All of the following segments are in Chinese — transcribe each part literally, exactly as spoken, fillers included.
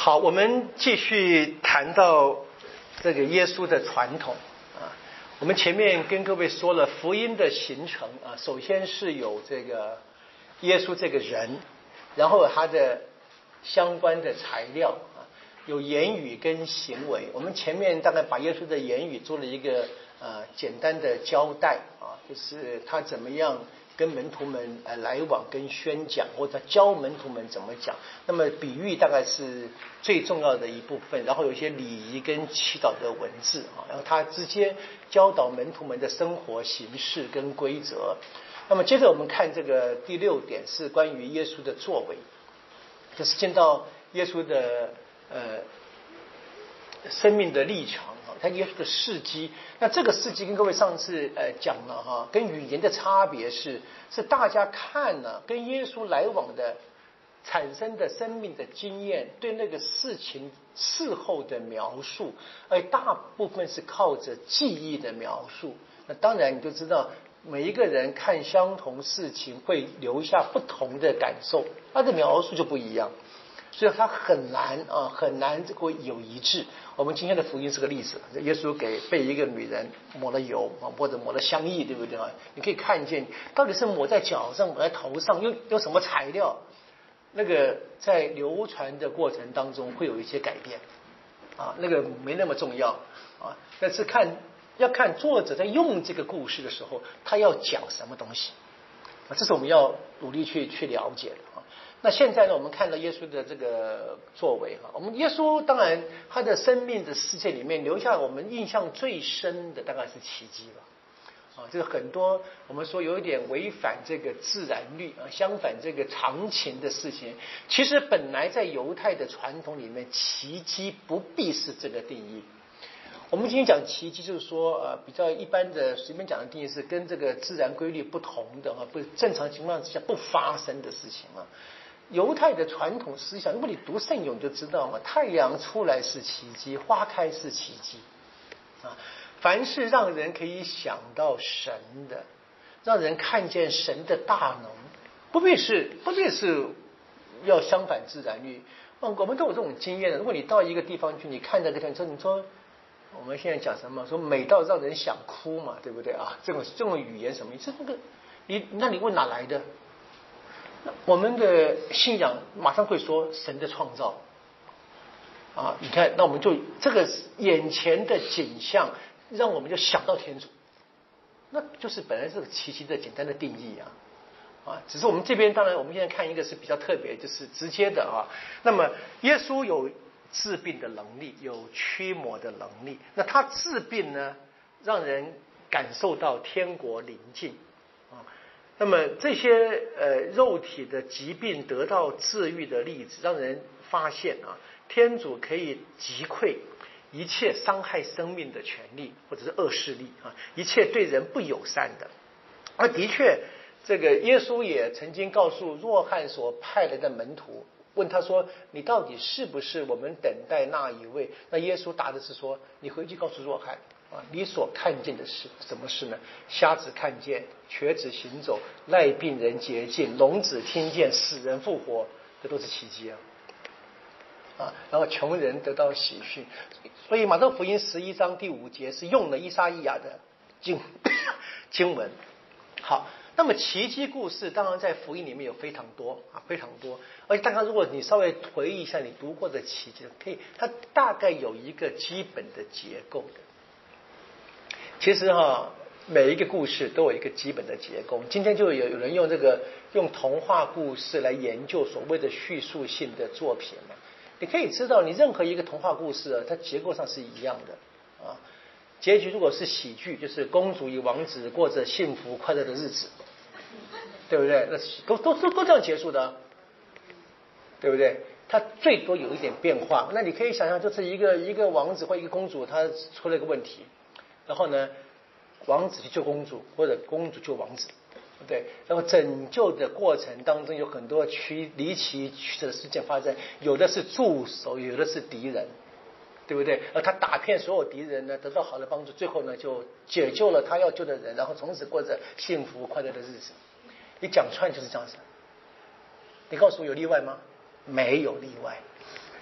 好，我们继续谈到这个耶稣的传统啊。我们前面跟各位说了福音的形成啊，首先是有这个耶稣这个人，然后有他的相关的材料啊，有言语跟行为。我们前面大概把耶稣的言语做了一个呃简单的交代啊，就是他怎么样跟门徒们呃来往跟宣讲，或者教门徒们怎么讲。那么比喻大概是最重要的一部分，然后有一些礼仪跟祈祷的文字啊，然后他直接教导门徒们的生活形式跟规则。那么接着我们看这个第六点是关于耶稣的作为，就是见到耶稣的呃生命的历程。他耶稣的事迹，那这个事迹跟各位上次呃讲了哈，跟语言的差别是，是大家看了跟耶稣来往的产生的生命的经验，对那个事情事后的描述，而大部分是靠着记忆的描述。那当然你就知道，每一个人看相同事情会留下不同的感受，他的描述就不一样。所以他很难啊，很难这个有一致。我们今天的福音是个例子，耶稣给被一个女人抹了油啊，或者抹了香液，对不对啊？你可以看见到底是抹在脚上、抹在头上，用用什么材料？那个在流传的过程当中会有一些改变啊，那个没那么重要啊。但是看要看作者在用这个故事的时候，他要讲什么东西啊，这是我们要努力去去了解的啊。那现在呢，我们看到耶稣的这个作为哈，我们耶稣当然他的生命的世界里面留下我们印象最深的大概是奇迹吧，啊，这个很多我们说有一点违反这个自然律啊，相反这个常情的事情，其实本来在犹太的传统里面，奇迹不必是这个定义。我们今天讲奇迹，就是说，呃，比较一般的随便讲的定义是跟这个自然规律不同的啊，不正常情况之下不发生的事情啊。犹太的传统思想，如果你读圣咏就知道嘛，太阳出来是奇迹，花开是奇迹啊。凡是让人可以想到神的，让人看见神的大能，不必是不必是要相反自然律。嗯，我们都有这种经验的。如果你到一个地方去，你看这个地方，你说我们现在讲什么？说美到让人想哭嘛，对不对啊？这种这种语言什么意思？那个你那你问哪来的？我们的信仰马上会说神的创造啊，你看，那我们就这个眼前的景象，让我们就想到天主，那就是本来是个奇迹的简单的定义啊啊，只是我们这边当然我们现在看一个是比较特别，就是直接的啊。那么耶稣有治病的能力，有驱魔的能力，那他治病呢，让人感受到天国临近啊。那么这些呃肉体的疾病得到治愈的例子，让人发现啊，天主可以击溃一切伤害生命的权利或者是恶势力啊，一切对人不友善的。而的确，这个耶稣也曾经告诉若翰所派来的门徒，问他说：“你到底是不是我们等待那一位？”那耶稣答的是说：“你回去告诉若翰。”啊，你所看见的是什么事呢？瞎子看见，瘸子行走，赖病人洁净，聋子听见，死人复活，这都是奇迹啊！啊，然后穷人得到喜讯，所以马太福音十一章第五节是用了以赛亚的经经文。好，那么奇迹故事当然在福音里面有非常多啊，非常多。而且大家如果你稍微回忆一下你读过的奇迹，可以，它大概有一个基本的结构的。其实哈，每一个故事都有一个基本的结构。今天就有有人用这个用童话故事来研究所谓的叙述性的作品嘛。你可以知道，你任何一个童话故事啊，它结构上是一样的啊。结局如果是喜剧，就是公主与王子过着幸福快乐的日子，对不对？那都都都都这样结束的啊，对不对？它最多有一点变化。那你可以想象，就是一个一个王子或一个公主，他出了一个问题。然后呢，王子去救公主，或者公主救王子，对。然后拯救的过程当中有很多曲离奇曲折的事件发生，有的是助手，有的是敌人，对不对？而他打遍所有敌人呢，得到好的帮助，最后呢就解救了他要救的人，然后从此过着幸福快乐的日子。一讲串就是这样子。你告诉我有例外吗？没有例外。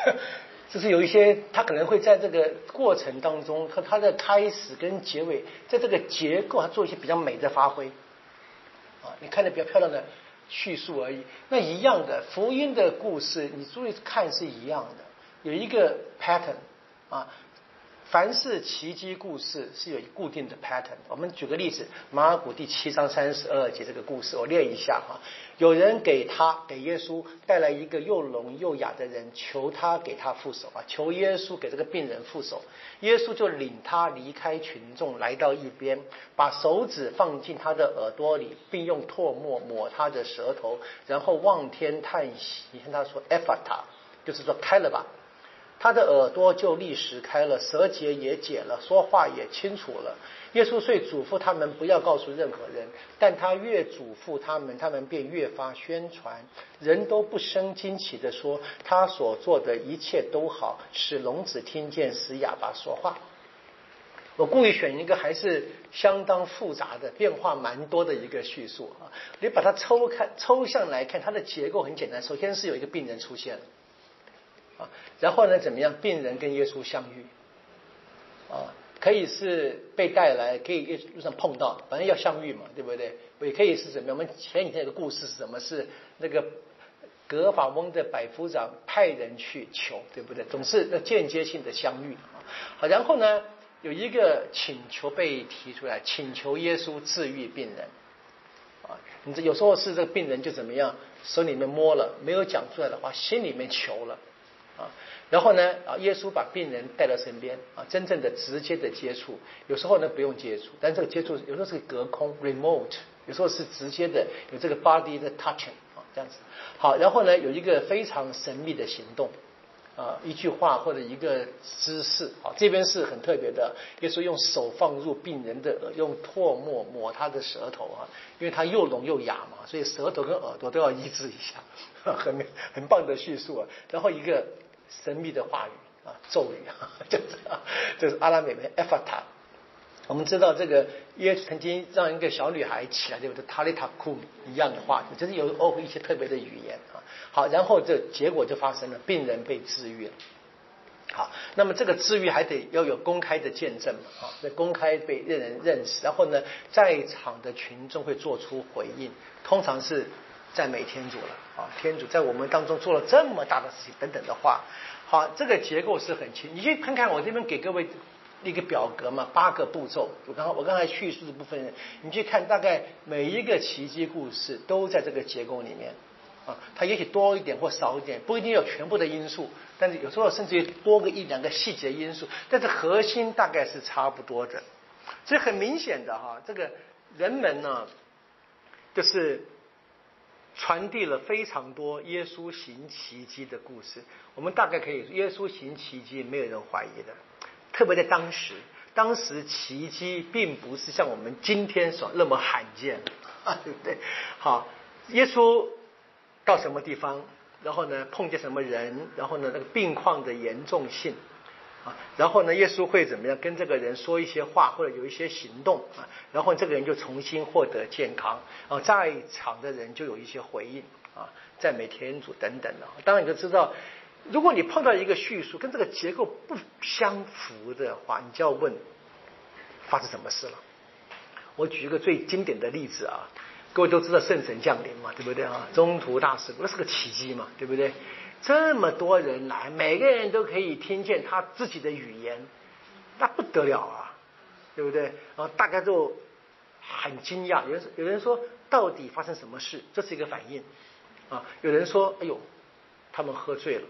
就是有一些他可能会在这个过程当中和他的开始跟结尾，在这个结构他做一些比较美的发挥啊，你看的比较漂亮的叙述而已。那一样的福音的故事，你注意看是一样的，有一个 pattern 啊。凡是奇迹故事是有固定的 pattern。我们举个例子，马尔谷第七章三十二节这个故事，我列一下哈。有人给他给耶稣带来一个又聋又哑的人，求他给他副手啊，求耶稣给这个病人副手。耶稣就领他离开群众，来到一边，把手指放进他的耳朵里，并用唾沫抹他的舌头，然后望天叹息。你看他说 Ephata， 就是说开了吧。他的耳朵就立时开了，舌结也解了，说话也清楚了。耶稣遂嘱咐他们不要告诉任何人，但他越嘱咐他们，他们便越发宣传。人都不生惊奇地说，他所做的一切都好，使聋子听见，使哑巴说话。我故意选一个还是相当复杂的、变化蛮多的一个叙述啊。你把它抽看抽象来看，它的结构很简单。首先是有一个病人出现了。啊，然后呢，怎么样？病人跟耶稣相遇，啊，可以是被带来，可以路上碰到，反正要相遇嘛，对不对？也可以是怎么样？我们前几天有个故事是什么？是那个格法翁的百夫长派人去求，对不对？总是那间接性的相遇啊。好，然后呢，有一个请求被提出来，请求耶稣治愈病人。啊，你这有时候是这个病人就怎么样？手里面摸了，没有讲出来的话，心里面求了。啊，然后呢，啊，耶稣把病人带到身边，啊，真正的直接的接触，有时候呢不用接触，但这个接触有时候是隔空 remote， 有时候是直接的，有这个 body 的 touching 啊，这样子。好，然后呢有一个非常神秘的行动，啊，一句话或者一个姿势，啊，这边是很特别的，耶稣用手放入病人的耳，用唾沫抹他的舌头啊，因为他又聋又哑嘛，所以舌头跟耳朵都要医治一下，很很棒的叙述啊。然后一个神秘的话语啊，咒语啊，就是啊，这是阿拉美文 Ephata。我们知道这个耶稣曾经让一个小女孩起来，对不对？塔利塔库一样的话，就是有哦一些特别的语言啊。好，然后这结果就发生了，病人被治愈了。好，那么这个治愈还得要有公开的见证嘛，啊，那公开被让人认识，然后呢，在场的群众会做出回应，通常是赞美天主了啊，天主在我们当中做了这么大的事情等等的话。好，这个结构是很清，你去看看我这边给各位一个表格嘛，八个步骤。我刚我刚才叙述的部分，你去看，大概每一个奇迹故事都在这个结构里面啊，它也许多一点或少一点，不一定有全部的因素，但是有时候甚至于多个一两个细节因素，但是核心大概是差不多的。所以很明显的哈，这个人们呢，就是传递了非常多耶稣行奇迹的故事。我们大概可以说，耶稣行奇迹没有人怀疑的。特别在当时，当时奇迹并不是像我们今天所那么罕见啊，对不对？好，耶稣到什么地方，然后呢碰见什么人，然后呢那个病况的严重性啊，然后呢耶稣会怎么样跟这个人说一些话，或者有一些行动啊，然后这个人就重新获得健康啊，在场的人就有一些回应啊，赞美天主等等的。当然你就知道，如果你碰到一个叙述跟这个结构不相符的话，你就要问发生什么事了。我举一个最经典的例子啊，各位都知道圣神降临嘛，对不对啊？中途大事故那是个奇迹嘛，对不对？这么多人来，每个人都可以听见他自己的语言，那不得了啊，对不对？然后大家就很惊讶，有人有人说到底发生什么事？这是一个反应啊。有人说哎呦，他们喝醉了。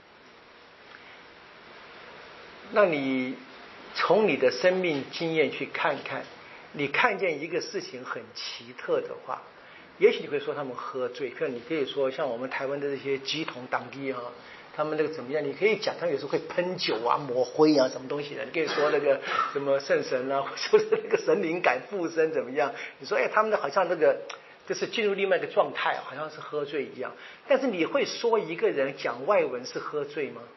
那你从你的生命经验去看看，你看见一个事情很奇特的话，也许你会说他们喝醉，可你可以说像我们台湾的这些鸡同党地啊，他们那个怎么样？你可以讲他有时候会喷酒啊、抹灰啊，什么东西的。你可以说那个什么圣神啊，或者是那个神灵感附身怎么样？你说哎，他们的好像那个就是进入另外一个状态，好像是喝醉一样。但是你会说一个人讲外文是喝醉吗？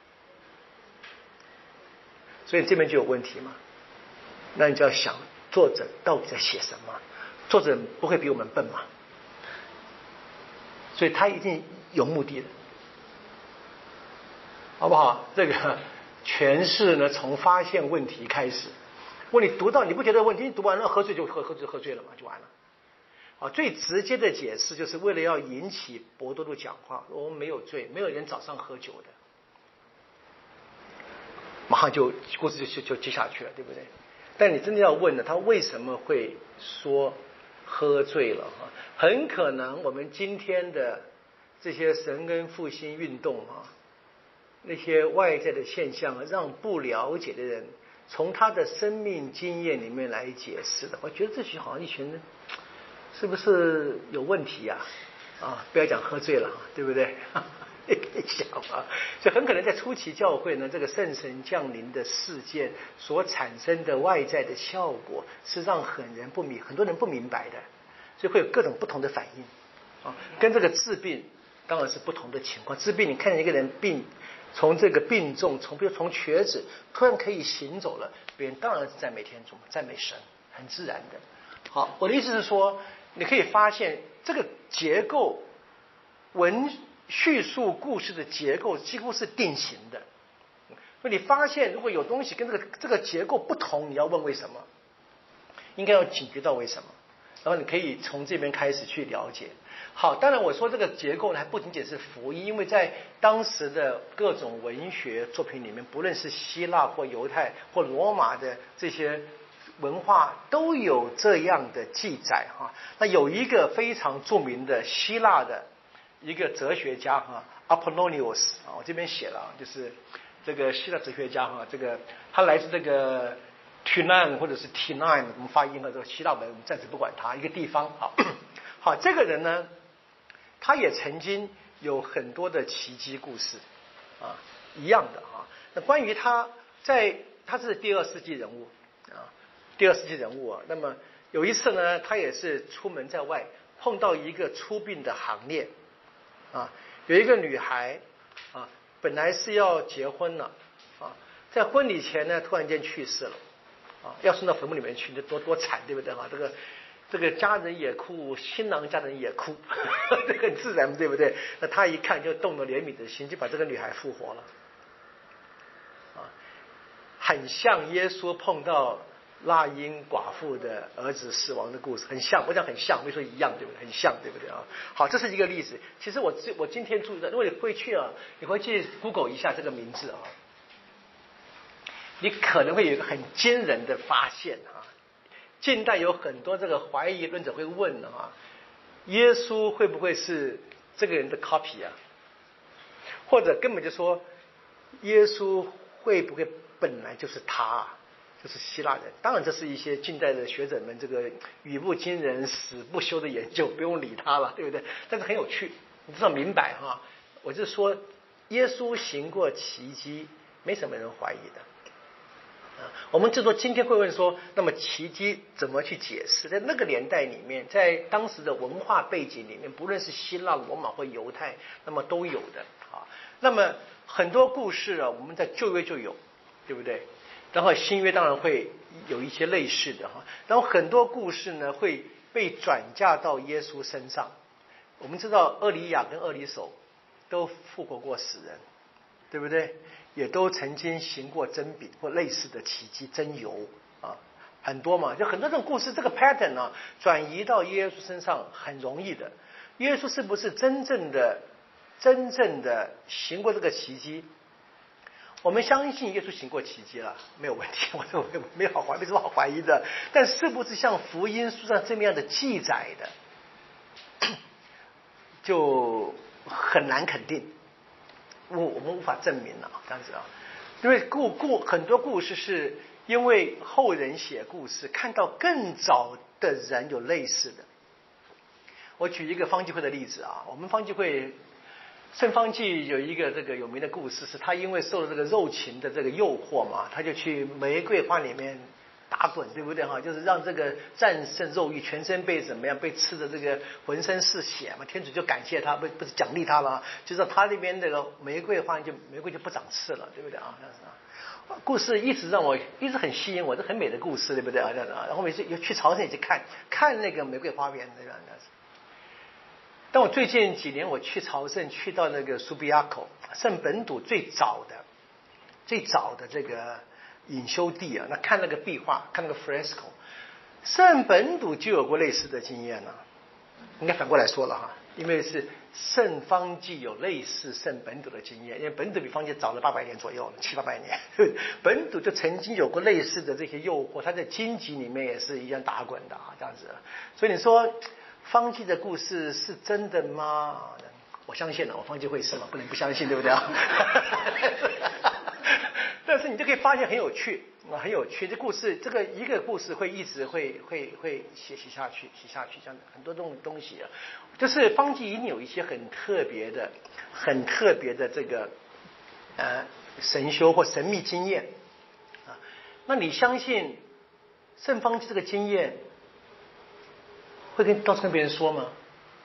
所以这边就有问题嘛，那你就要想作者到底在写什么？作者不会比我们笨嘛，所以他一定有目的的。 好不好？这个诠释呢，从发现问题开始。问你读到你不觉得问题，你读完了喝醉就喝喝醉喝醉了嘛，就完了。啊，最直接的解释就是为了要引起伯多禄讲话，我们没有醉，没有人早上喝酒的，马上就故事就就就接下去了，对不对？但你真的要问呢，他为什么会说喝醉了？哈，很可能我们今天的这些神恩复兴运动啊，那些外在的现象，让不了解的人从他的生命经验里面来解释的，我觉得这些好像一群人是不是有问题呀？啊，不要讲喝醉了，对不对？你可以想啊，所以很可能在初期教会呢，这个圣神降临的事件所产生的外在的效果，是让很人不明，很多人不明白的，所以会有各种不同的反应啊，跟这个治病当然是不同的情况。治病，你看见一个人病，从这个病重，从比如从瘸子突然可以行走了，别人当然是赞美天主，赞美神，很自然的。好，我的意思是说，你可以发现这个结构，文叙述故事的结构几乎是定型的。所以你发现如果有东西跟这个这个结构不同，你要问为什么，应该要警觉到为什么，然后你可以从这边开始去了解。好，当然我说这个结构呢，还不仅仅是福音，因为在当时的各种文学作品里面，不论是希腊或犹太或罗马的这些文化都有这样的记载哈。那有一个非常著名的希腊的一个哲学家哈 ，Apollonius 啊，我这边写了，就是这个希腊哲学家哈，这个他来自这个 Tunan 或者是 Tinan， 我们发音的这个希腊文，我们暂时不管他，一个地方好。好，这个人呢，他也曾经有很多的奇迹故事啊，一样的啊。那关于他在他是第二世纪人物啊，第二世纪人物啊。那么有一次呢，他也是出门在外，碰到一个出殡的行列啊，有一个女孩啊，本来是要结婚了啊，在婚礼前呢，突然间去世了啊，要送到坟墓里面去，那多多惨，对不对啊？这个。这个家人也哭，新郎家人也哭，这个很自然，对不对？那他一看就动了怜悯的心，就把这个女孩复活了，啊，很像耶稣碰到拉因寡妇的儿子死亡的故事，很像，我讲很像，没说一样，对不对？很像，对不对啊？好，这是一个例子。其实我我今天注意到，如果你回去啊，你回去 Google 一下这个名字啊，你可能会有一个很惊人的发现啊。近代有很多这个怀疑论者会问啊，耶稣会不会是这个人的 copy 啊？或者根本就说，耶稣会不会本来就是他啊？就是希腊人？当然，这是一些近代的学者们这个语不惊人死不休的研究，不用理他了，对不对？但是很有趣，你至少明白哈。我就说，耶稣行过奇迹，没什么人怀疑的。我们就说今天会问说，那么奇迹怎么去解释？在那个年代里面，在当时的文化背景里面，不论是希腊、罗马或犹太，那么都有的啊。那么很多故事啊，我们在旧约就有，对不对？然后新约当然会有一些类似的哈。然后很多故事呢会被转嫁到耶稣身上。我们知道厄里亚跟厄里叟都复活过死人，对不对？也都曾经行过真饼或类似的奇迹，真油啊，很多嘛，就很多这种故事，这个 pattern 啊，转移到耶稣身上很容易的。耶稣是不是真正的、真正的行过这个奇迹？我们相信耶稣行过奇迹了，没有问题，我说没有好怀，没什么好怀疑的。但是不是像福音书上这么样的记载的，就很难肯定。我我们无法证明了，这样子啊，因为故故很多故事是因为后人写故事，看到更早的人有类似的。我举一个方济会的例子啊，我们方济会圣方济有一个这个有名的故事，是他因为受了这个肉情的这个诱惑嘛，他就去玫瑰花里面打滚，对不对哈？就是让这个战胜肉欲，全身被怎么样被刺的这个浑身是血嘛，天主就感谢他，不不是奖励他吗？就是他那边那个玫瑰花就玫瑰就不长刺了，对不对啊？这样子啊，故事一直让我一直很吸引我，这很美的故事，对不对啊？这样子啊，然后每次又去朝圣也去看看那个玫瑰花园，这样子。 但我最近几年我去朝圣，去到那个苏比亚口圣本笃最早的、最早的这个隐修地啊，那看那个壁画，看那个 fresco， 圣本笃就有过类似的经验了、啊。应该反过来说了哈，因为是圣方济有类似圣本笃的经验，因为本笃比方济早了八百年左右，七八百年，本笃就曾经有过类似的这些诱惑，他在荆棘里面也是一样打滚的啊，这样子。所以你说。方济的故事是真的吗？我相信了，我方济会是嘛，不能不相信，对不对啊？但是你就可以发现很有趣啊，很有趣。这故事，这个一个故事会一直会会会写写下去，写下去，这样很多东东西啊，就是方济一定有一些很特别的、很特别的这个呃神修或神秘经验啊。那你相信圣方济这个经验？会跟到处跟别人说吗？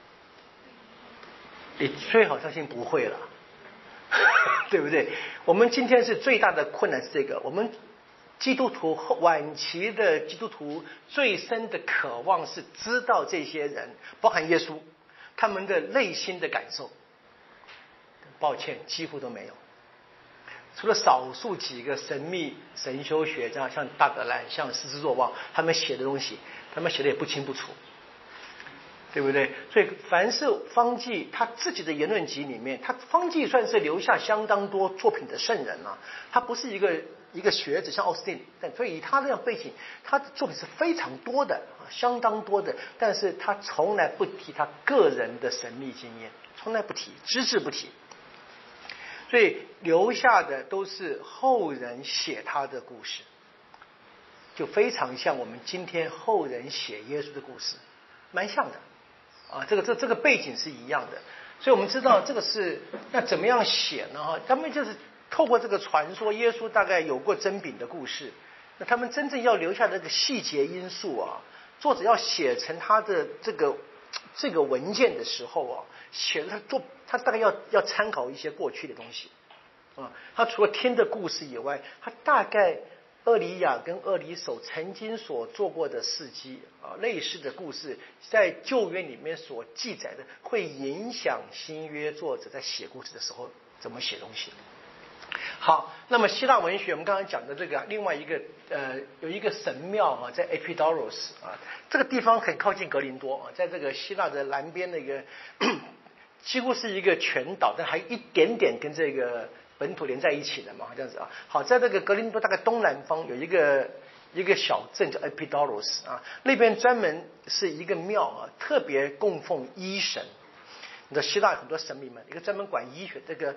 你最好相信不会了，对不对？我们今天是最大的困难是这个，我们基督徒晚期的基督徒最深的渴望是知道这些人，包含耶稣，他们的内心的感受。抱歉，几乎都没有，除了少数几个神秘神修学家，像大德兰、像施之若望，他们写的东西，他们写的也不清不楚。对不对？所以凡是方济他自己的言论集里面，他方济算是留下相当多作品的圣人啊。他不是一个一个学者，像奥斯汀，但所以以他这样背景，他的作品是非常多的，相当多的。但是他从来不提他个人的神秘经验，从来不提，只字不提。所以留下的都是后人写他的故事，就非常像我们今天后人写耶稣的故事，蛮像的。啊，这个这这个背景是一样的，所以我们知道这个是那怎么样写呢？哈，他们就是透过这个传说，耶稣大概有过蒸饼的故事，那他们真正要留下这个细节因素啊，作者要写成他的这个这个文件的时候啊，写的他做他大概要要参考一些过去的东西啊，他除了听的故事以外，他大概。厄里亚跟厄里叟曾经所做过的事迹啊，类似的故事，在旧约里面所记载的，会影响新约作者在写故事的时候怎么写东西。好，那么希腊文学我们刚刚讲的这个另外一个呃有一个神庙啊，在 Epidaurus 啊，这个地方很靠近格林多啊，在这个希腊的南边那个几乎是一个全岛，但还一点点跟这个。本土连在一起的嘛，这样子啊。好，在这个格林多大概东南方有一个一个小镇叫 Epidaurus 啊，那边专门是一个庙啊，特别供奉医神。你知道希腊很多神明们，一个专门管医学这个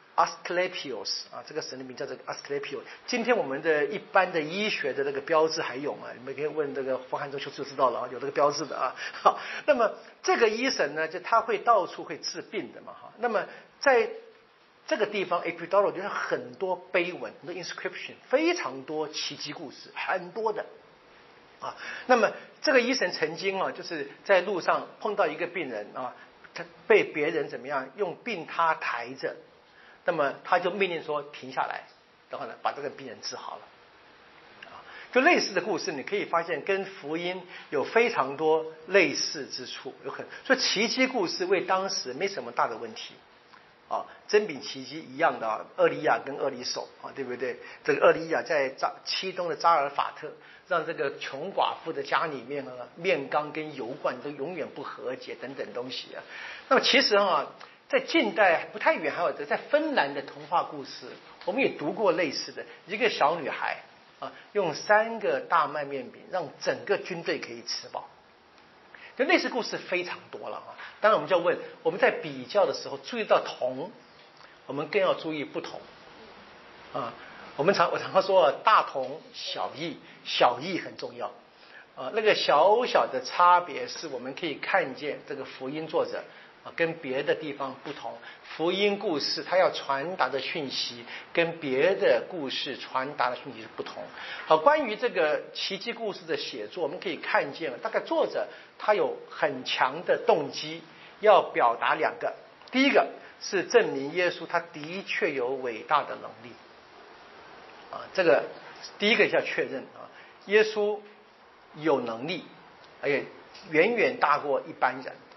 Asclepios 啊，这个神的名叫这个 Asclepios。今天我们的一般的医学的那个标志还有吗？你们可以问这个佛汉中修就知道了啊，有这个标志的啊。好，那么这个医神呢，就他会到处会治病的嘛哈。那么在这个地方 Epidaurus 就是很多碑文，很多 inscription， 非常多奇迹故事，很多的啊。那么这个医生曾经啊，就是在路上碰到一个病人啊，他被别人怎么样用病榻抬着，那么他就命令说停下来，然后呢把这个病人治好了。啊，就类似的故事，你可以发现跟福音有非常多类似之处，有很所以奇迹故事为当时没什么大的问题。啊，真饼奇迹一样的啊，厄里亚跟厄里叟啊，对不对？这个厄里亚在扎七东的扎尔法特，让这个穷寡妇的家里面啊，面缸跟油罐都永远不和解等等东西啊。那么其实啊，在近代不太远，还有在芬兰的童话故事，我们也读过类似的，一个小女孩啊，用三个大麦面饼让整个军队可以吃饱。就类似故事非常多了啊，当然我们就要问，我们在比较的时候注意到同，我们更要注意不同啊。我们常我常常说大同小异，小异很重要啊。那个小小的差别是我们可以看见这个福音作者啊跟别的地方不同，福音故事它要传达的讯息跟别的故事传达的讯息是不同。好，关于这个奇迹故事的写作，我们可以看见大概作者他有很强的动机，要表达两个，第一个是证明耶稣他的确有伟大的能力啊，这个第一个叫确认啊，耶稣有能力，而且远远大过一般人啊。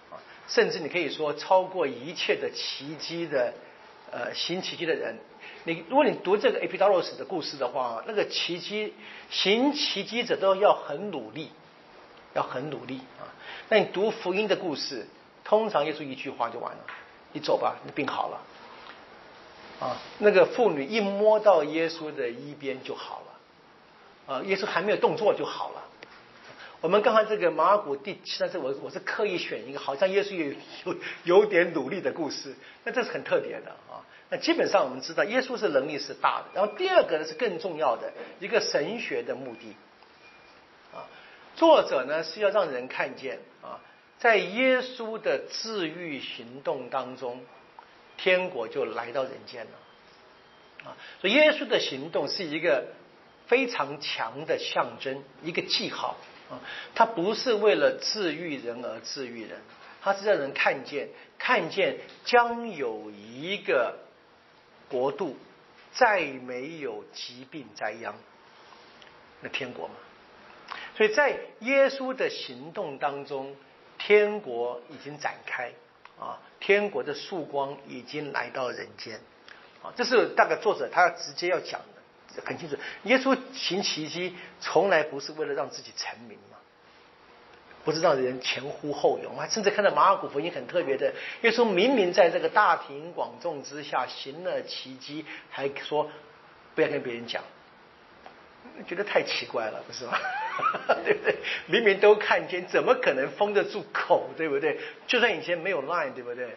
甚至你可以说超过一切的奇迹的呃行奇迹的人。你如果你读这个 Epidaurus 的故事的话，那个奇迹行奇迹者都要很努力，要很努力啊。那你读福音的故事，通常耶稣一句话就完了，你走吧，你病好了啊。那个妇女一摸到耶稣的衣边就好了啊，耶稣还没有动作就好了。我们刚才这个马尔谷第七章，我我是刻意选一个好像耶稣有有有点努力的故事，那这是很特别的啊。那基本上我们知道耶稣是能力是大的，然后第二个呢是更重要的一个神学的目的啊。作者呢是要让人看见啊，在耶稣的治愈行动当中，天国就来到人间了啊。所以耶稣的行动是一个非常强的象征，一个记号啊。他不是为了治愈人而治愈人，他是让人看见，看见将有一个国度再没有疾病灾殃，那天国嘛。所以在耶稣的行动当中，天国已经展开啊，天国的曙光已经来到人间啊，这是大概作者他直接要讲的很清楚。耶稣行奇迹从来不是为了让自己成名嘛，不是让人前呼后拥啊。甚至看到马尔谷福音很特别的，耶稣明明在这个大庭广众之下行了奇迹，还说不要跟别人讲，觉得太奇怪了，不是吗？对不对？明明都看见，怎么可能封得住口，对不对？就算以前没有 line， 对不对？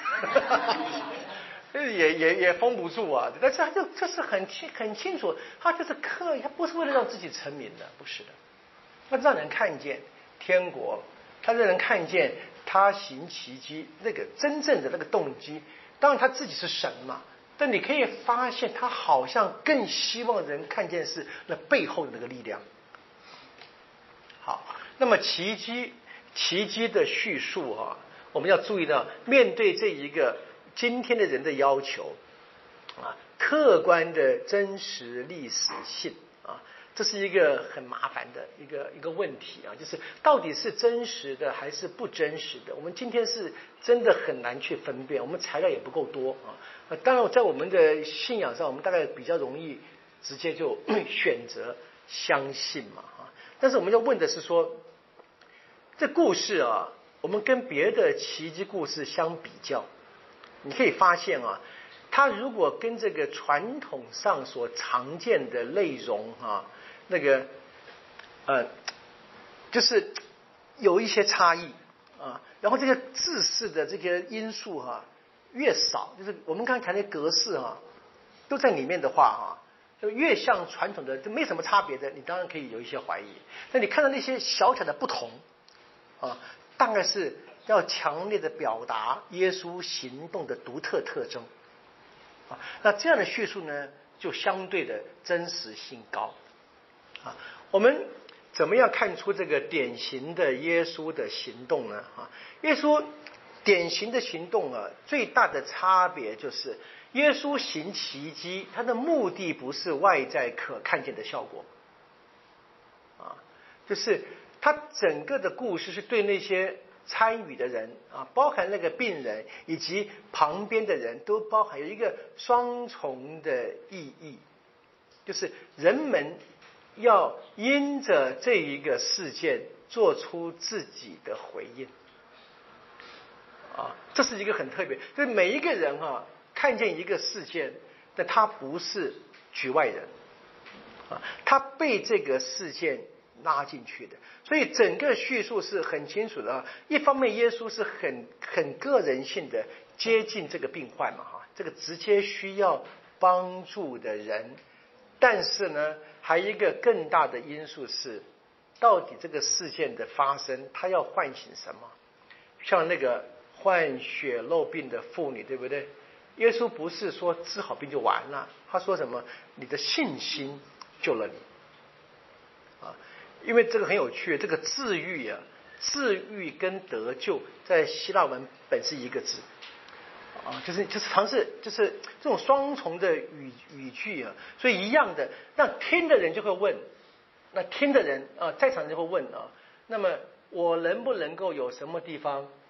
也也也封不住啊。但是他就这是很清很清楚，他就是刻意，他不是为了让自己成名的，不是的，他让人看见天国，他让人看见他行奇迹那个真正的那个动机。当然他自己是神嘛，但你可以发现他好像更希望人看见是那背后的那个力量。好，那么奇迹奇迹的叙述啊，我们要注意到，面对这一个今天的人的要求啊，客观的真实历史性啊，这是一个很麻烦的一个一个问题啊，就是到底是真实的还是不真实的？我们今天是真的很难去分辨，我们材料也不够多啊。当然，在我们的信仰上，我们大概比较容易直接就选择相信嘛啊。但是我们要问的是说，这故事啊，我们跟别的奇迹故事相比较，你可以发现啊，它如果跟这个传统上所常见的内容啊，那个呃，就是有一些差异啊，然后这个制式的这个因素哈、啊、越少，就是我们刚才谈的格式哈、啊、都在里面的话哈、啊，就越像传统的，就没什么差别的，你当然可以有一些怀疑。但你看到那些小小的不同啊，大概是要强烈的表达耶稣行动的独特特征啊。那这样的叙述呢，就相对的真实性高啊。我们怎么样看出这个典型的耶稣的行动呢？啊，耶稣典型的行动啊，最大的差别就是耶稣行奇迹，他的目的不是外在可看见的效果啊，就是他整个的故事是对那些参与的人啊，包含那个病人以及旁边的人都包含有一个双重的意义，就是人们要因着这一个事件做出自己的回应啊，这是一个很特别，就是每一个人啊看见一个事件，但他不是局外人啊，他被这个事件拉进去的，所以整个叙述是很清楚的啊。一方面，耶稣是很很个人性的接近这个病患嘛，哈，这个直接需要帮助的人。但是呢，还有一个更大的因素是，到底这个事件的发生，它要唤醒什么？像那个患血漏病的妇女，对不对？耶稣不是说治好病就完了，他说什么？你的信心救了你啊！因为这个很有趣，这个治愈啊，治愈跟得救在希腊文本是一个字啊，就是就是尝试就是这种双重的语语句啊，所以一样的，让听的人就会问，那听的人啊，在场人就会问啊，那么我能不能够有什么地方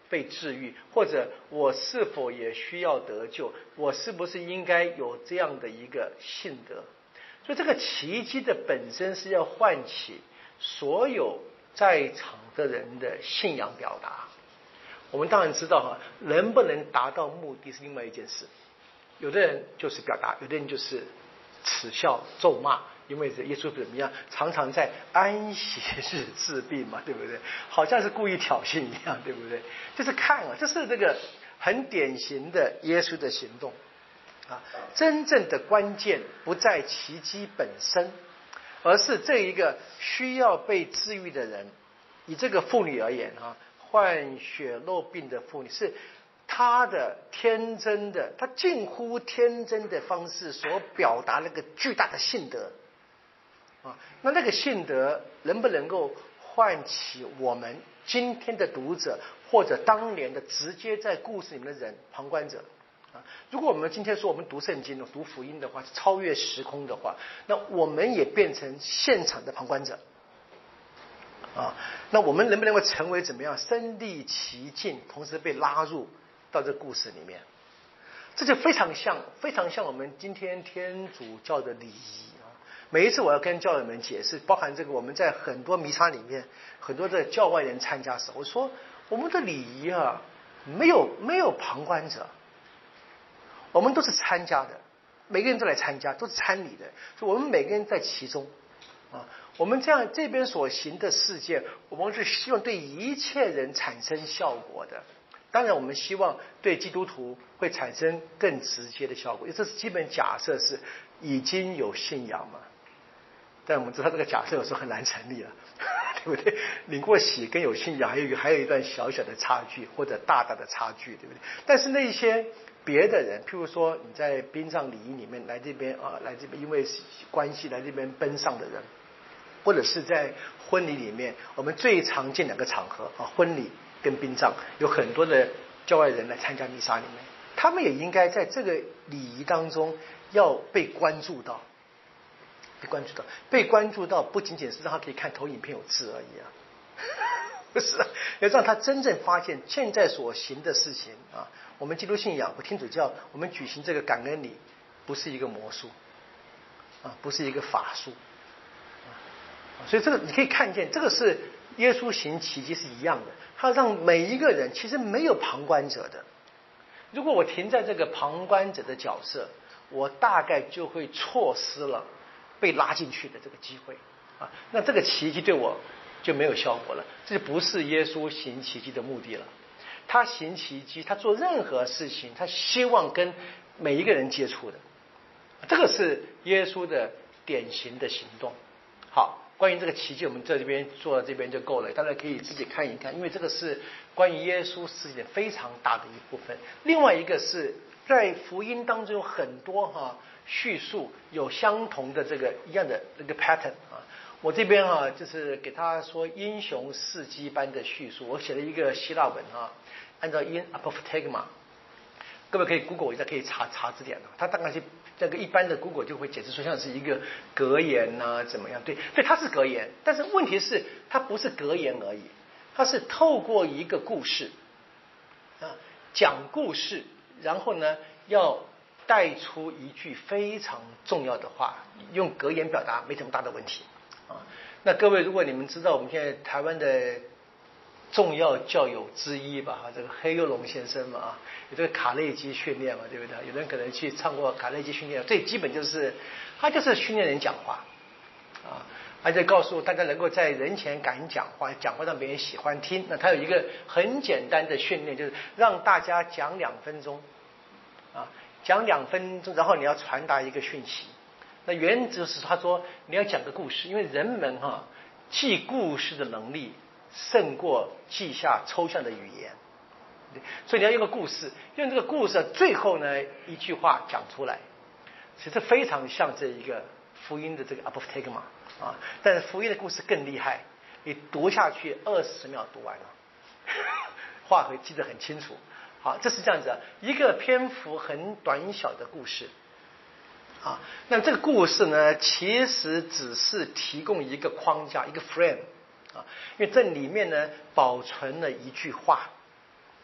被治愈，或者我是否也需要得救？我是不是应该有这样的一个信德？所以这个奇迹的本身是要唤起所有在场的人的信仰表达。我们当然知道哈，能不能达到目的是另外一件事。有的人就是表达，有的人就是耻笑咒骂，因为耶稣怎么样，常常在安息日治病嘛，对不对？好像是故意挑衅一样，对不对？就是看啊，这是这个很典型的耶稣的行动啊。真正的关键不在奇迹本身，而是这一个需要被治愈的人。以这个妇女而言啊，患血肉病的妇女是她的天真的，她近乎天真的方式所表达那个巨大的信德啊。那那个信德能不能够唤起我们今天的读者，或者当年的直接在故事里面的人旁观者啊？如果我们今天说我们读圣经读福音的话，超越时空的话，那我们也变成现场的旁观者啊。那我们能不能够成为怎么样身历其境，同时被拉入到这个故事里面？这就非常像非常像我们今天天主教的礼仪啊。每一次我要跟教友们解释，包含这个我们在很多弥撒里面，很多的教外人参加时，我说我们的礼仪啊，没有没有旁观者，我们都是参加的，每个人都来参加，都是参礼的，所以我们每个人在其中啊。我们这样这边所行的事件，我们是希望对一切人产生效果的。当然我们希望对基督徒会产生更直接的效果，这是基本假设，是已经有信仰嘛。但我们知道这个假设有时候很难成立了，对不对？领过洗跟有信仰还有一个还有一段小小的差距，或者大大的差距，对不对？但是那些别的人，譬如说你在殡葬礼仪里面来这边啊，来这边因为关系来这边奔丧的人，或者是在婚礼里面，我们最常见两个场合啊，婚礼跟殡葬，有很多的教外人来参加弥撒里面，他们也应该在这个礼仪当中要被关注到，被关注到，被关注到，不仅仅是让他可以看投影片有字而已啊，不是啊，要让他真正发现现在所行的事情啊。我们基督信仰，我天主教，我们举行这个感恩礼，不是一个魔术啊，不是一个法术。所以这个你可以看见，这个是耶稣行奇迹是一样的，他让每一个人其实没有旁观者的。如果我停在这个旁观者的角色，我大概就会错失了被拉进去的这个机会啊。那这个奇迹对我就没有效果了，这不是耶稣行奇迹的目的了。他行奇迹，他做任何事情，他希望跟每一个人接触的，这个是耶稣的典型的行动。好，关于这个奇迹，我们在这边做到这边就够了，大家可以自己看一看，因为这个是关于耶稣事件非常大的一部分。另外一个是在福音当中有很多哈、啊、叙述有相同的这个一样的那个 pattern 啊。我这边哈、啊、就是给他说英雄事迹般的叙述，我写了一个希腊文啊，按照 in apophtagma， 各位可以 Google 一下，可以查查字典的，它大概是。这个一般的 Google 就会解释说像是一个格言呐、啊，怎么样？对，对，它是格言，但是问题是它不是格言而已，它是透过一个故事啊，讲故事，然后呢要带出一句非常重要的话，用格言表达没什么大的问题啊。那各位，如果你们知道我们现在台湾的重要教友之一吧，哈，这个黑幼龙先生嘛，啊，有这个卡内基训练嘛，对不对？有人可能去上过卡内基训练，最基本就是他就是训练人讲话，啊，而且告诉大家能够在人前敢讲话，讲话让别人喜欢听。那他有一个很简单的训练，就是让大家讲两分钟，啊，讲两分钟，然后你要传达一个讯息。那原则是他说你要讲个故事，因为人们哈、啊、记故事的能力胜过记下抽象的语言，所以你要用个故事，用这个故事最后呢一句话讲出来，其实非常像这一个福音的这个 apophtagma 啊，但是福音的故事更厉害，你读下去二十秒读完了，话会记得很清楚。好，这是这样子，一个篇幅很短小的故事啊。那这个故事呢，其实只是提供一个框架，一个 frame。因为这里面呢保存了一句话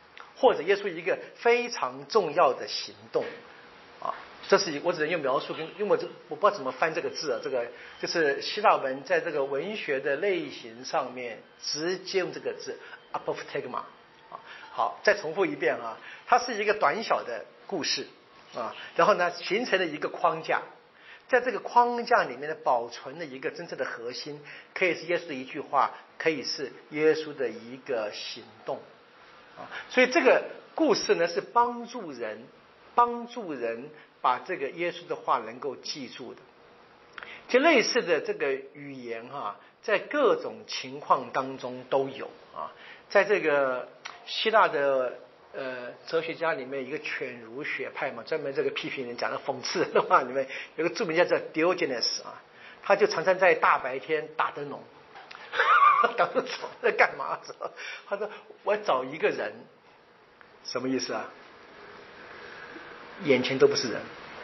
或者耶稣一个非常重要的行动啊。这是我只能用描述跟，因为我这我不知道怎么翻这个字啊，这个就是希腊文在这个文学的类型上面直接用这个字 apophtagma 啊。好，再重复一遍啊，它是一个短小的故事啊，然后呢形成了一个框架，在这个框架里面呢保存了一个真正的核心，可以是耶稣的一句话，可以是耶稣的一个行动啊。所以这个故事呢是帮助人帮助人把这个耶稣的话能够记住的。就类似的这个语言哈、啊，在各种情况当中都有啊。在这个希腊的呃哲学家里面，一个犬儒学派嘛，专门这个批评人讲的讽刺的话里面，有个著名叫做 Diogenes 啊，他就常常在大白天打灯笼，打灯笼在干嘛？他说我找一个人，什么意思啊？眼前都不是人，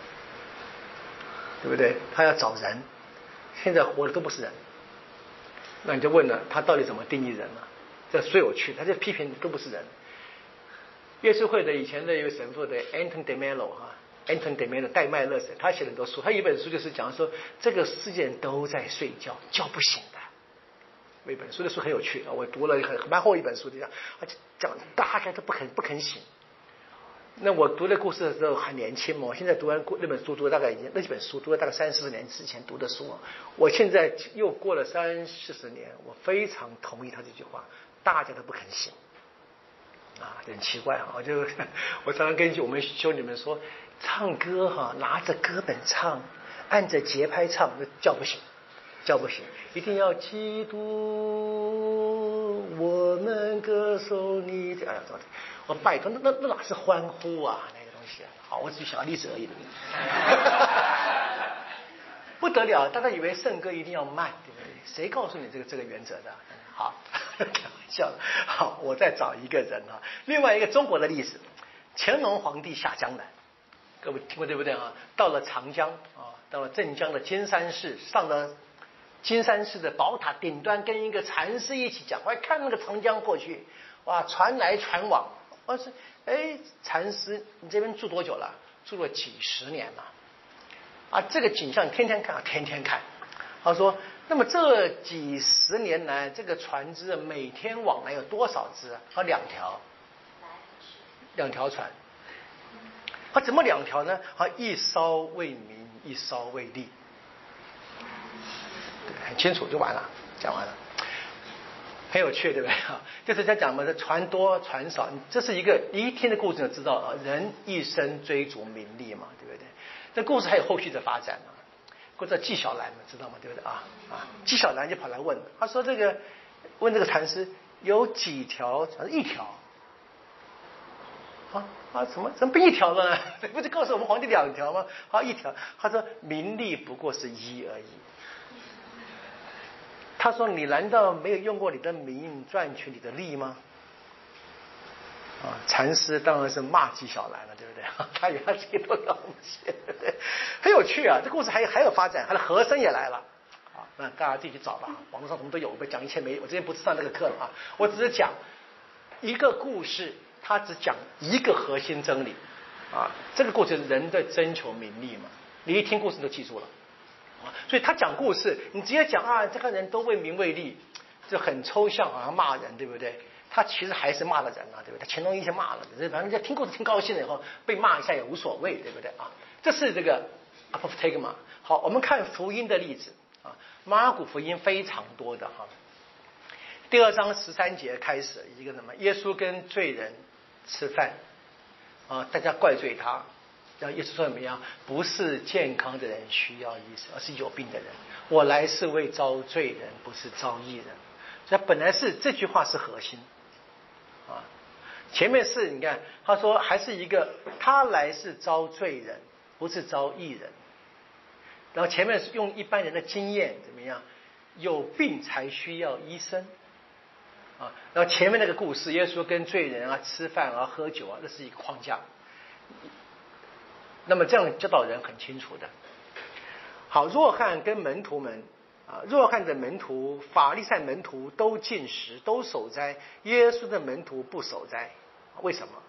对不对？他要找人，现在活的都不是人，那你就问了，他到底怎么定义人呢？这最有趣，他就批评都不是人。耶稣会的以前的一个神父的 Anton de Mello 哈 ，Anton de Mello 戴麦勒神，他写了很多书，他有一本书就是讲说这个世界人都在睡觉，叫不醒的。那本书的书很有趣啊，我读了很蛮厚一本书，这样讲大家都不肯不肯醒。那我读的故事的时候还年轻嘛，我现在读完那本书读了大概已经那几本书读了大概三四十年之前读的书，我现在又过了三四十年，我非常同意他这句话，大家都不肯醒啊，很奇怪啊！我就我常常跟我们兄弟们说，唱歌哈、啊，拿着歌本唱，按着节拍唱，那叫不醒，叫不醒，一定要基督，我们歌颂你。哎呀，我拜托，那那那哪是欢呼啊？那个东西、啊，好，我只是小例子而已。不得了，大家以为圣歌一定要慢，对不对？谁告诉你这个这个原则的？好，开玩笑。好，我再找一个人啊，另外一个中国的历史，乾隆皇帝下江南，各位听过对不对啊？到了长江啊，到了镇江的金山寺，上了金山寺的宝塔顶端，跟一个禅师一起讲话，看那个长江过去，哇，船来船往。我说，哎，禅师，你这边住多久了？住了几十年了。啊，这个景象天天看，天天看。他说，那么这几十年来，这个船只每天往来有多少只？啊，两条，两条船。啊，怎么两条呢？啊，一艘为民，一艘为利。很清楚就完了，讲完了。很有趣，对不对啊？就是在讲嘛，这船多船少，这是一个一听的故事就知道啊，人一生追逐名利嘛，对不对？这故事还有后续的发展啊。或者纪晓岚嘛，知道吗？对不对啊？啊，纪晓岚就跑来问，他说这个问这个禅师有几条船？一条。啊啊，怎么怎么不一条了呢？不是告诉我们皇帝两条吗？啊，一条。他说名利不过是一而已。他说你难道没有用过你的名赚取你的利吗？啊，禅师当然是骂纪晓岚了，对不对？他以为他自己都了不起，对不对？很有趣啊，这故事还还有发展，他的和珅也来了啊，那大家自己去找吧，网络上什么都有，我讲一切没，我之前不是上这个课了啊，我只是讲一个故事，他只讲一个核心真理啊，这个故事人的征求名利嘛，你一听故事你就记住了啊，所以他讲故事，你直接讲啊，这个人都为名为利，就很抽象，好像骂人，对不对？他其实还是骂了人啊，对不对？乾隆一下骂了，反正人家听故事听高兴了以后，被骂一下也无所谓，对不对啊？这是这个 apophtagma。好，我们看福音的例子啊，马尔谷福音非常多的哈。第二章十三节开始，一个什么？耶稣跟罪人吃饭啊，大家怪罪他，然后耶稣说怎么样？不是健康的人需要医生，而是有病的人。我来是为招罪人，不是招义人。所以本来是这句话是核心。啊，前面是你看，他说还是一个，他来是招罪人，不是招义人。然后前面是用一般人的经验怎么样，有病才需要医生。啊，然后前面那个故事，耶稣跟罪人啊吃饭啊喝酒啊，那是一个框架。那么这样教导人很清楚的。好，若翰跟门徒们。啊，若翰的门徒、法利赛门徒都禁食，都守斋，耶稣的门徒不守斋，为什么？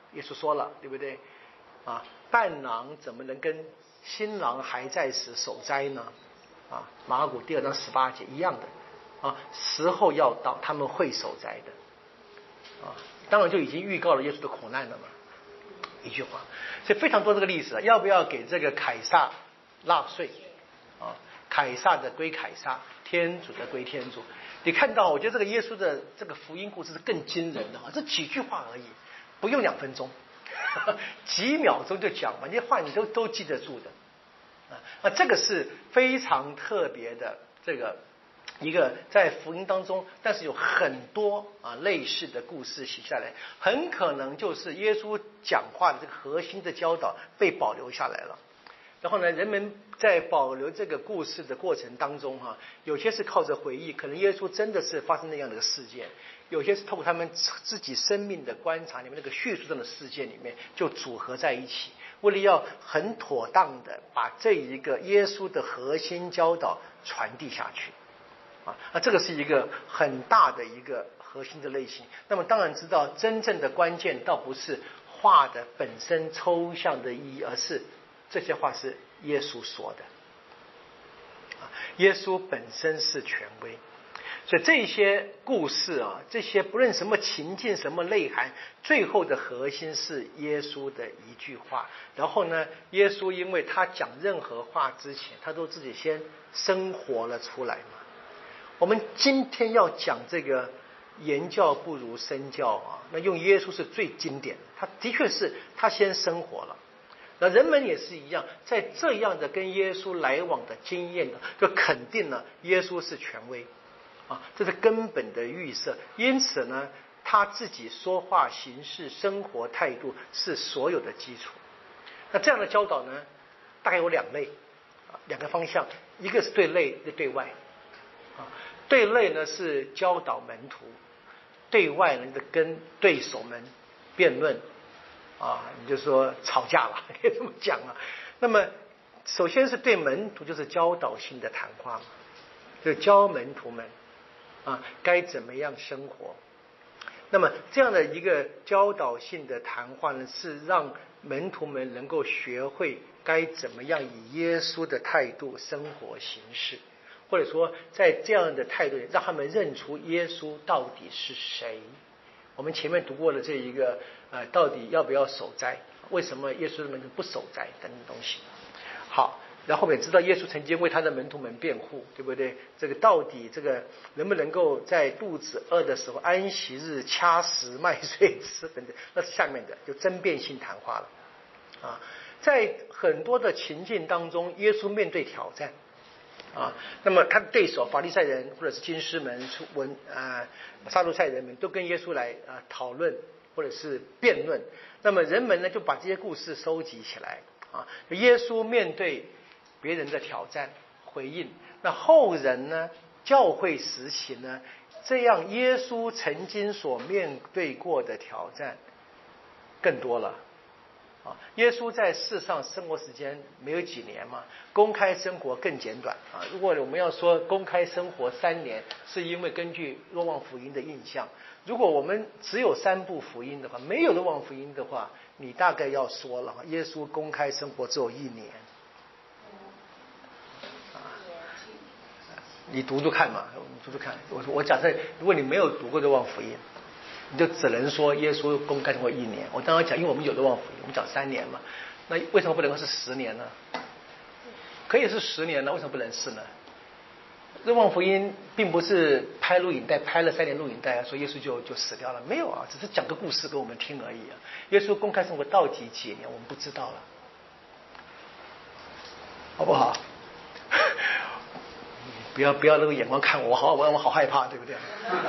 耶稣说了，对不对？啊，伴郎怎么能跟新郎还在时守斋呢？啊，马可第二章十八节一样的啊，时候要到，他们会守斋的啊，当然就已经预告了耶稣的苦难了嘛，一句话，所以非常多这个例子啊，要不要给这个凯撒纳税啊？凯撒的归凯撒，天主的归天主。你看到，我觉得这个耶稣的这个福音故事是更惊人的啊，这几句话而已，不用两分钟，几秒钟就讲完，这些话你都都记得住的。啊，那这个是非常特别的这个一个在福音当中，但是有很多啊类似的故事写下来，很可能就是耶稣讲话的这个核心的教导被保留下来了。然后呢，人们在保留这个故事的过程当中哈、啊，有些是靠着回忆，可能耶稣真的是发生那样的一个事件；有些是透过他们自己生命的观察里面那个叙述上的事件里面就组合在一起。为了要很妥当的把这一个耶稣的核心教导传递下去，啊，那这个是一个很大的一个核心的类型。那么当然知道，真正的关键倒不是话的本身抽象的意义，而是这些话是耶稣说的，啊，耶稣本身是权威。所以这些故事啊，这些不论什么情境、什么内涵，最后的核心是耶稣的一句话。然后呢，耶稣因为他讲任何话之前，他都自己先生活了出来嘛。我们今天要讲这个言教不如身教啊，那用耶稣是最经典的，他的确是他先生活了。那人们也是一样，在这样的跟耶稣来往的经验，就肯定了耶稣是权威。啊，这是根本的预设，因此呢，他自己说话、行事、生活态度是所有的基础。那这样的教导呢，大概有两类，啊，两个方向，一个是对内，一个对外。啊，对内呢是教导门徒，对外呢就跟对手们辩论，啊，你就说吵架了，可以这么讲啊。那么，首先是对门徒，就是教导性的谈话嘛，就教门徒们。啊，该怎么样生活？那么这样的一个教导性的谈话呢，是让门徒们能够学会该怎么样以耶稣的态度生活行事，或者说在这样的态度里，让他们认出耶稣到底是谁。我们前面读过了这一个呃，到底要不要守斋？为什么耶稣的门徒不守斋等等东西？好。然后我们也知道耶稣曾经为他的门徒们辩护，对不对？这个到底这个能不能够在肚子饿的时候安息日掐食麦穗吃等等，那是下面的就争辩性谈话了啊。在很多的情境当中，耶稣面对挑战啊，那么他的对手法利赛人或者是经师们、文啊撒杜塞人们都跟耶稣来啊讨论或者是辩论，那么人们呢就把这些故事收集起来啊。耶稣面对别人的挑战回应，那后人呢？教会时期呢？这样耶稣曾经所面对过的挑战更多了啊！耶稣在世上生活时间没有几年嘛，公开生活更简短啊。如果我们要说公开生活三年，是因为根据若望福音的印象。如果我们只有三部福音的话，没有若望福音的话，你大概要说了，耶稣公开生活只有一年。你读读看嘛，你读读看。我我假设，如果你没有读过《若望福音》，你就只能说耶稣公开生活一年。我当然讲，因为我们有《若望福音》，我们讲三年嘛。那为什么不能够是十年呢？可以是十年呢，为什么不能是呢？《若望福音》并不是拍录影带，拍了三年录影带，说耶稣就就死掉了，没有啊，只是讲个故事给我们听而已啊。耶稣公开生活到底几年，我们不知道了，好不好？不要不要那个眼光看我，好我我好害怕，对不对？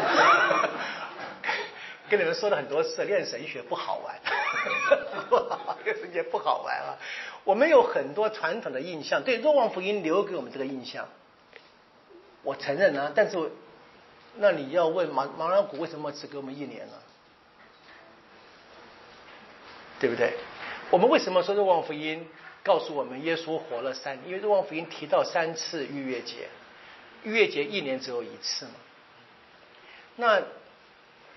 跟你们说了很多次，练神学不好玩，不好，练神学不好玩啊！我们有很多传统的印象，对若望福音留给我们这个印象，我承认啊。但是，那你要问马马拉古为什么只给我们一年呢？对不对？我们为什么说若望福音告诉我们耶稣活了三年？因为若望福音提到三次逾越节。逾越节一年只有一次嘛，那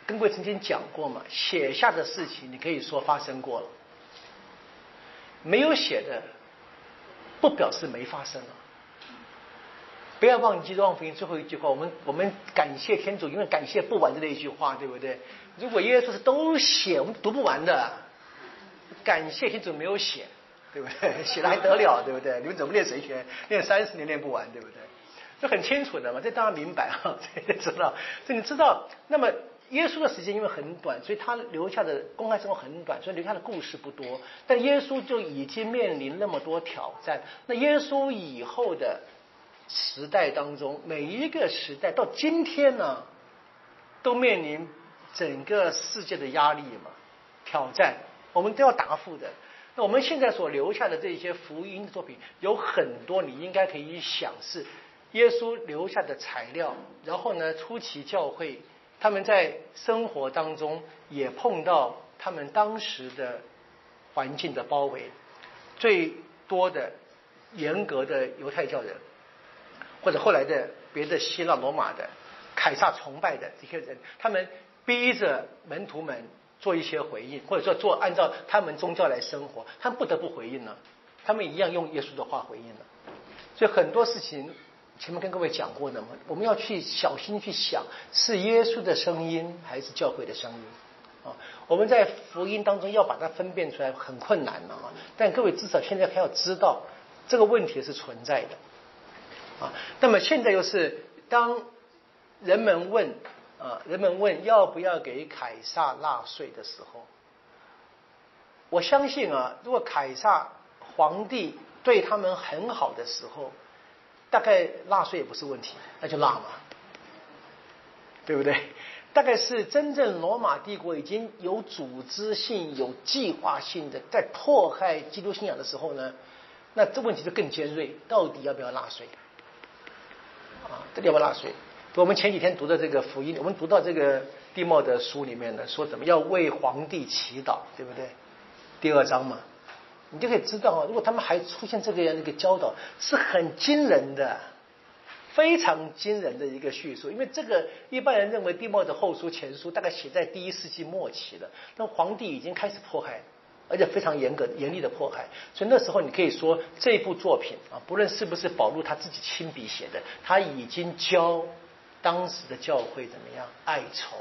跟各位曾经讲过嘛，写下的事情你可以说发生过了，没有写的不表示没发生了。不要忘记《若望福音》最后一句话，我们我们感谢天主，永远感谢不完的那一句话，对不对？如果耶稣是都写，我们读不完的。感谢天主没有写，对不对？写了还得了，对不对？你们怎么练神学？练三十年练不完，对不对？这很清楚的嘛，这当然明白啊，这知道。所以你知道，那么耶稣的时间因为很短，所以他留下的公开生活很短，所以留下的故事不多。但耶稣就已经面临那么多挑战。那耶稣以后的时代当中，每一个时代到今天呢，都面临整个世界的压力嘛，挑战，我们都要答复的。那我们现在所留下的这些福音的作品，有很多你应该可以想是耶稣留下的材料。然后呢，初期教会他们在生活当中也碰到他们当时的环境的包围，最多的严格的犹太教人，或者后来的别的希腊罗马的凯撒崇拜的这些人，他们逼着门徒们做一些回应，或者说做按照他们宗教来生活，他们不得不回应了，他们一样用耶稣的话回应了。所以很多事情前面跟各位讲过的嘛，我们要去小心去想，是耶稣的声音还是教会的声音啊？我们在福音当中要把它分辨出来很困难了啊，但各位至少现在还要知道这个问题是存在的啊。那么现在又是当人们问啊，人们问要不要给凯撒纳税的时候，我相信啊，如果凯撒皇帝对他们很好的时候，大概纳税也不是问题，那就纳嘛，对不对？大概是真正罗马帝国已经有组织性、有计划性的在迫害基督信仰的时候呢，那这问题就更尖锐，到底要不要纳税？啊，到底要不要纳税？我们前几天读的这个福音，我们读到这个地默的书里面呢，说怎么要为皇帝祈祷，对不对？第二章嘛，你就可以知道啊，如果他们还出现这个样的一个教导，是很惊人的，非常惊人的一个叙述。因为这个一般人认为地默的后书、前书大概写在第一世纪末期了，那皇帝已经开始迫害，而且非常严格、严厉的迫害。所以那时候你可以说这部作品啊，不论是不是保禄他自己亲笔写的，他已经教当时的教会怎么样爱仇。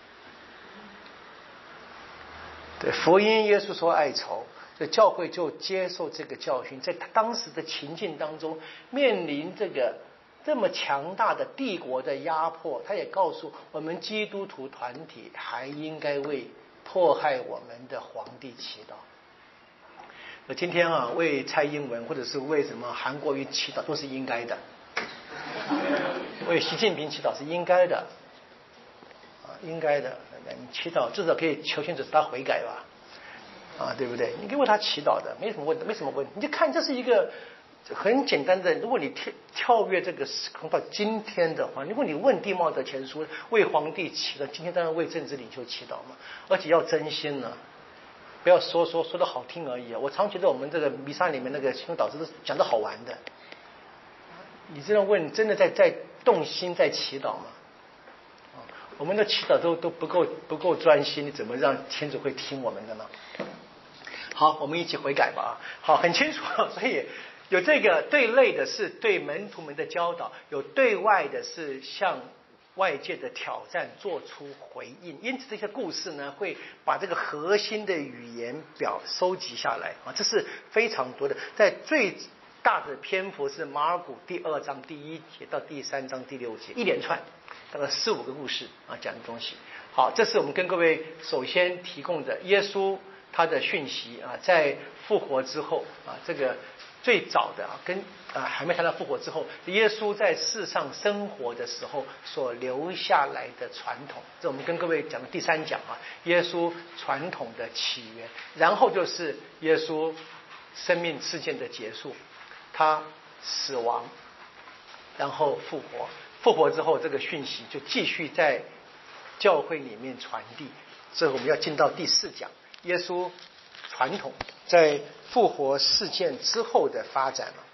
对，福音耶稣说爱仇，所以教会就接受这个教训，在当时的情境当中，面临这个这么强大的帝国的压迫，他也告诉我们基督徒团体还应该为迫害我们的皇帝祈祷。我今天啊，为蔡英文或者是为什么韩国瑜祈祷都是应该的，为习近平祈祷是应该的，啊，应该的。你祈祷至少可以求天主他悔改吧，啊，对不对？你可以为他祈祷的，没什么问题，没什么问题。你就看这是一个很简单的，如果你跳跳跃这个时空到今天的话，如果你问地茂的前书为皇帝祈祷，今天当然为政治领袖祈祷嘛，而且要真心呢、啊，不要说说说的好听而已啊。我常觉得我们这个弥撒里面那个信徒导师都讲的好玩的，你这样问真的在在动心在祈祷吗？我们的祈祷都都不够不够专心，你怎么让天主会听我们的呢？好，我们一起悔改吧。好，很清楚，所以有这个对内的是对门徒们的教导，有对外的是向外界的挑战做出回应。因此这些故事呢，会把这个核心的语言表收集下来啊，这是非常多的。在最大的篇幅是马尔谷第二章第一节到第三章第六节，一连串大概四五个故事啊讲的东西。好，这是我们跟各位首先提供的耶稣他的讯息啊，在复活之后啊，这个最早的啊，跟啊还没谈到复活之后，耶稣在世上生活的时候所留下来的传统，这我们跟各位讲的第三讲啊，耶稣传统的起源，然后就是耶稣生命事件的结束，他死亡，然后复活。复活之后，这个讯息就继续在教会里面传递。最后我们要进到第四讲，耶稣传统在复活事件之后的发展了。